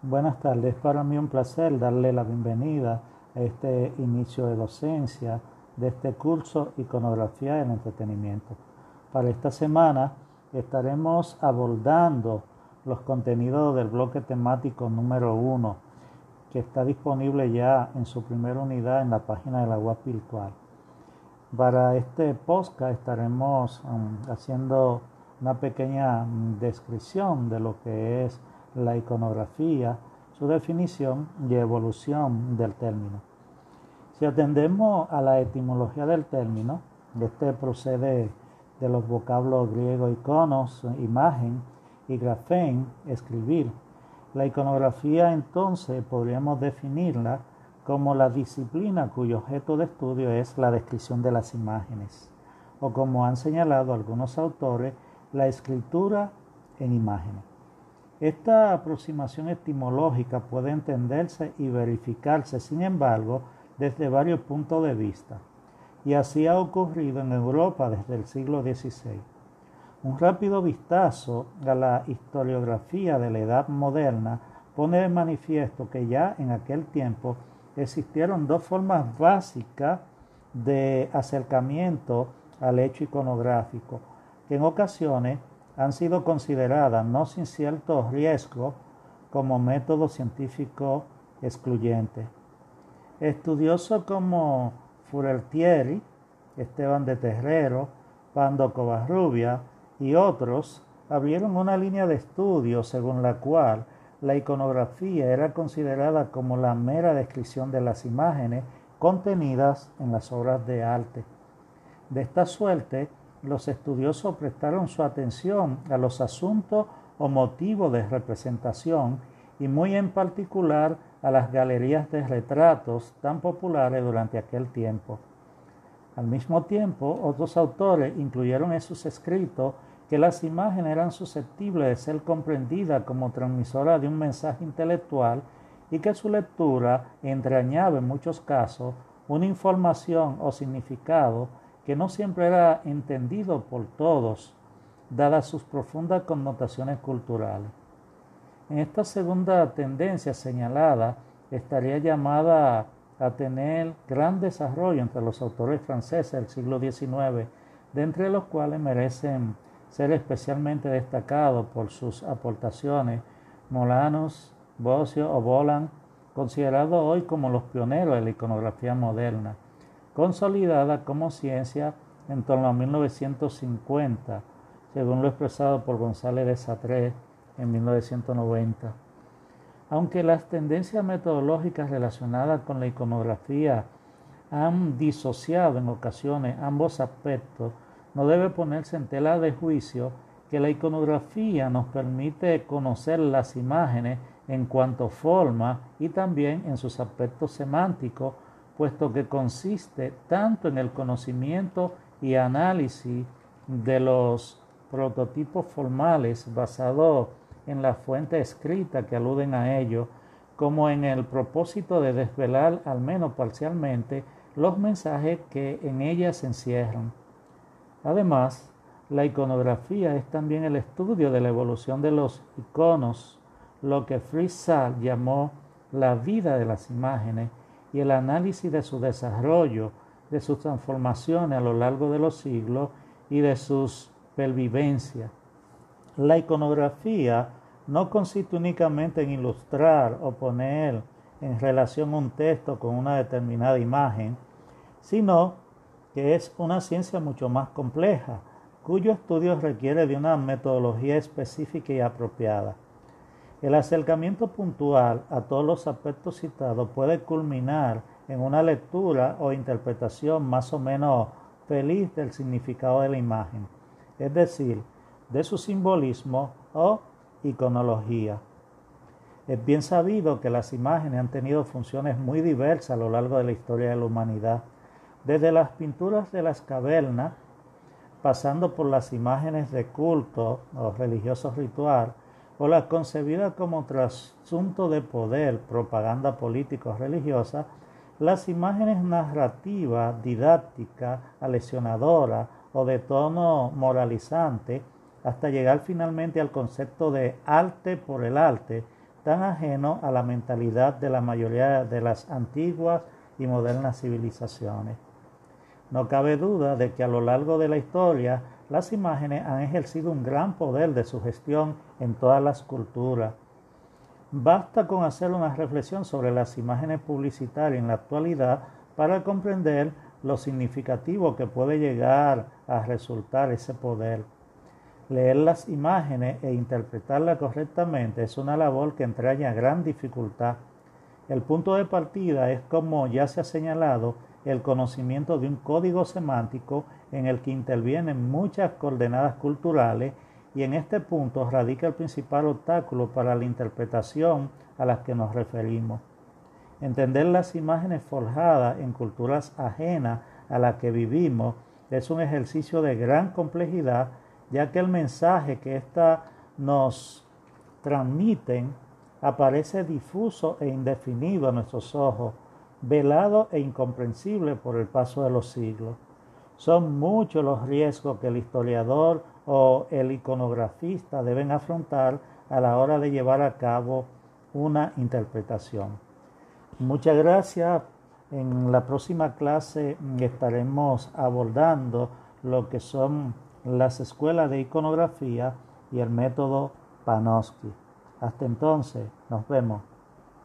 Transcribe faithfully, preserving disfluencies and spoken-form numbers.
Buenas tardes, para mí un placer darle la bienvenida a este inicio de docencia de este curso Iconografía en Entretenimiento. Para esta semana estaremos abordando los contenidos del bloque temático número uno, que está disponible ya en su primera unidad en la página de la web virtual. Para este podcast estaremos um, haciendo una pequeña um, descripción de lo que es la iconografía, su definición y evolución del término. Si atendemos a la etimología del término, este procede de los vocablos griegos iconos, imagen, y grafén, escribir. La iconografía entonces podríamos definirla como la disciplina cuyo objeto de estudio es la descripción de las imágenes, o como han señalado algunos autores, la escritura en imágenes. Esta aproximación etimológica puede entenderse y verificarse, sin embargo, desde varios puntos de vista, y así ha ocurrido en Europa desde el siglo dieciséis. Un rápido vistazo a la historiografía de la Edad Moderna pone de manifiesto que ya en aquel tiempo existieron dos formas básicas de acercamiento al hecho iconográfico, que en ocasiones han sido consideradas, no sin cierto riesgo, como método científico excluyente. Estudiosos como Furetieri, Esteban de Terrero, Pando Covarrubia y otros abrieron una línea de estudio según la cual la iconografía era considerada como la mera descripción de las imágenes contenidas en las obras de arte. De esta suerte, los estudiosos prestaron su atención a los asuntos o motivos de representación y muy en particular a las galerías de retratos tan populares durante aquel tiempo. Al mismo tiempo, otros autores incluyeron en sus escritos que las imágenes eran susceptibles de ser comprendidas como transmisoras de un mensaje intelectual y que su lectura entrañaba en muchos casos una información o significado que no siempre era entendido por todos, dadas sus profundas connotaciones culturales. En esta segunda tendencia señalada estaría llamada a tener gran desarrollo entre los autores franceses del siglo diecinueve, de entre los cuales merecen ser especialmente destacados por sus aportaciones Molanos, Bossio o Voland, considerados hoy como los pioneros de la iconografía moderna, consolidada como ciencia en torno a mil novecientos cincuenta, según lo expresado por González de Sartre en mil novecientos noventa. Aunque las tendencias metodológicas relacionadas con la iconografía han disociado en ocasiones ambos aspectos, no debe ponerse en tela de juicio que la iconografía nos permite conocer las imágenes en cuanto forma y también en sus aspectos semánticos, puesto que consiste tanto en el conocimiento y análisis de los prototipos formales basados en la fuente escrita que aluden a ello, como en el propósito de desvelar, al menos parcialmente, los mensajes que en ellas se encierran. Además, la iconografía es también el estudio de la evolución de los iconos, lo que Fritz Saal llamó la vida de las imágenes, y el análisis de su desarrollo, de sus transformaciones a lo largo de los siglos y de sus pervivencias. La iconografía no consiste únicamente en ilustrar o poner en relación un texto con una determinada imagen, sino que es una ciencia mucho más compleja, cuyo estudio requiere de una metodología específica y apropiada. El acercamiento puntual a todos los aspectos citados puede culminar en una lectura o interpretación más o menos feliz del significado de la imagen, es decir, de su simbolismo o iconología. Es bien sabido que las imágenes han tenido funciones muy diversas a lo largo de la historia de la humanidad, desde las pinturas de las cavernas, pasando por las imágenes de culto o religioso ritual, o las concebidas como trasunto de poder, propaganda política o religiosa, las imágenes narrativas, didácticas, aleccionadoras o de tono moralizante, hasta llegar finalmente al concepto de arte por el arte, tan ajeno a la mentalidad de la mayoría de las antiguas y modernas civilizaciones. No cabe duda de que a lo largo de la historia las imágenes han ejercido un gran poder de sugestión en todas las culturas. Basta con hacer una reflexión sobre las imágenes publicitarias en la actualidad para comprender lo significativo que puede llegar a resultar ese poder. Leer las imágenes e interpretarlas correctamente es una labor que entraña gran dificultad. El punto de partida es, como ya se ha señalado, el conocimiento de un código semántico en el que intervienen muchas coordenadas culturales, y en este punto radica el principal obstáculo para la interpretación a las que nos referimos. Entender las imágenes forjadas en culturas ajenas a las que vivimos es un ejercicio de gran complejidad, ya que el mensaje que éstas nos transmiten aparece difuso e indefinido a nuestros ojos, velado e incomprensible por el paso de los siglos. Son muchos los riesgos que el historiador o el iconografista deben afrontar a la hora de llevar a cabo una interpretación. Muchas gracias. En la próxima clase estaremos abordando lo que son las escuelas de iconografía y el método Panofsky. Hasta entonces, nos vemos.